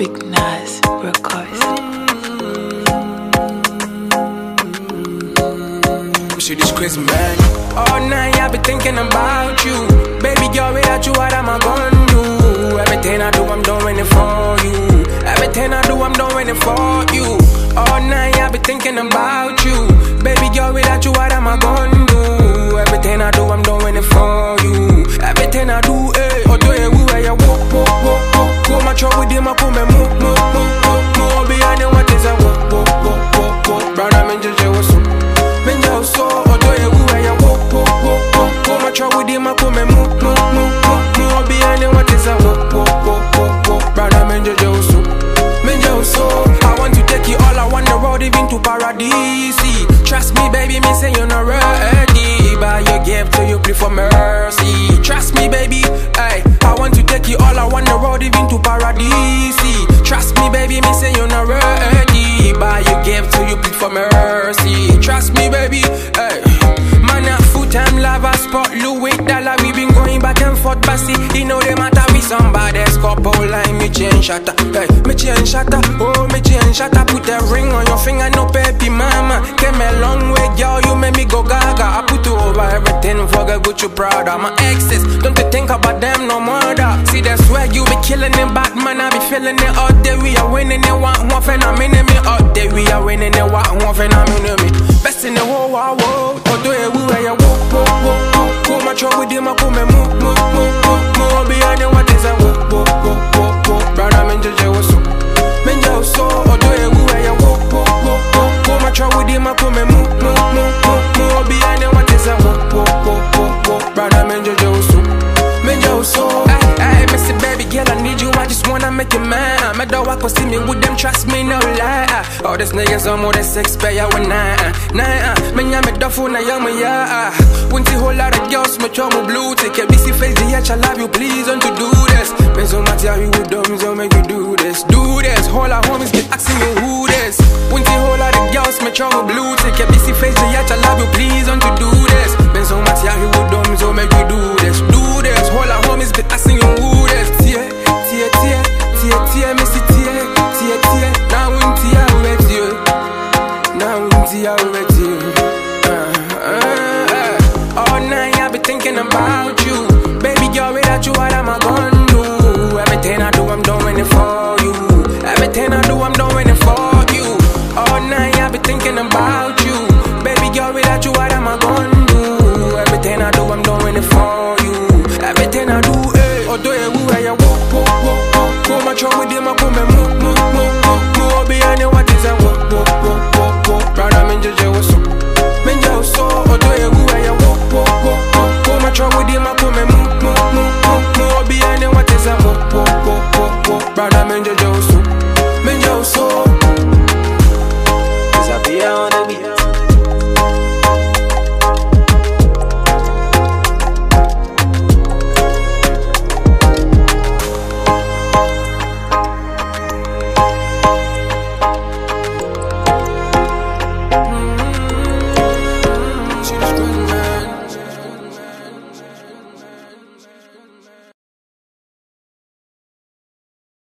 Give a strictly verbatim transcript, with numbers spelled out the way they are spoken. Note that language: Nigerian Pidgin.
Big Nas Records. Shit is crazy, man. All night I be thinking about you. Baby girl, without you, what am I gonna do? Everything I do, I'm doing it for you. Everything I do, I'm doing it for you. All night I be thinking about you. Baby girl, without you, what am I gonna do? Everything I do, I'm doing it for you. Everything I do, eh. Oh, do you where you walk, walk, walk, walk. Go my trouble with him, I come and move, move, move, move, move. Behind you, what is a walk, walk, walk, walk, walk. Brother, I'm in jail, what's up? Menja so, odo ye uwe ya wo wo wo wo. Go my trouble with him, I come and move, move, move, move, move. Behind him, what is a wo wo wo wo wo. Brother, menja so, menja so. I want to take you all around the road, even to paradise. Trust me, baby, me say you're not ready, but you give till you plead for mercy. Trust me, baby, hey. I want to take you all around the road, even to paradise. Trust me, baby, me say you're not ready, but you give till you plead for mercy. Trust me, baby, hey. Man, a full-time lover, spot Louis Dollar. We been going back and forth, but see, you know the matter with somebody's couple like me chain shatter, hey, me chain shatter, oh, me chain shatter. Put a ring on your finger, no baby mama. Came a long way, girl, you make me go gaga. I put you over everything, forget what you proud of. My exes, don't you think about them no more. See, that's where you be killing it, Batman. I be feeling it all day. We are winning it, one one phenomenon. All day we are winning it, one one phenomenon. Best in the whole world, oh, do it, we are walk, walk, walk, walk. Go my trouble with him, I come and move, move, move, move, move. Behind you, what is a walk, walk, walk, walk, walk. Brother, I'm in jail, what's up? Menja so, oh, do it, we are walk, walk, walk, walk. Go my trouble with him, I come and move, move, move, move, move. Behind you, what is a walk, walk, walk, walk, walk. Brother, I'm in jail, so, menja so. Hey, Mister Baby girl, I need you, I just wanna make you mad. My dog walk see me with them, trust me, no lie. All these niggas are more than six pay, I want nine, nine. Me ya me duffo na young me ya. Won't see whole lot of girls, me chum blue. Take a busy face, the edge, I love you, please don't you do this. Me so much how you would dumb, so make you do this, do this. Whole lot homies get asking me who this. Won't see whole lot of girls, me chum blue. Take a busy face, the edge, I love you, please don't you do this. Me so much how you would dumb, so make you do this, do this. Whole lot homies get asking you who this. Tie, tie, tie, tie, tie, me see tie, tie, tie. Now won't tie with you. Now won't tie with you. Uh, uh, uh. All night I be thinking about you. Baby girl, without you, what am I gonna do? Everything I do, I'm doing it for you. Everything I do, I'm doing it for you. All night I be thinking about you. Baby girl, without you, what am I gonna do? Everything I do, I'm doing it for you. Everything I do, eh. Oh, do you where you walk, walk, walk, walk. Go my trouble with him, I come and move, move, move, move, move. Behind you, what is a walk, walk, walk, walk, walk. Brother, I'm in jail, what's up? Menja so, oh, do you where you walk, walk, walk, walk. Go my trouble with him, I come and move, move, move, move, move. Behind you, what is a walk, walk, walk, walk, walk. Brother, I'm in jail.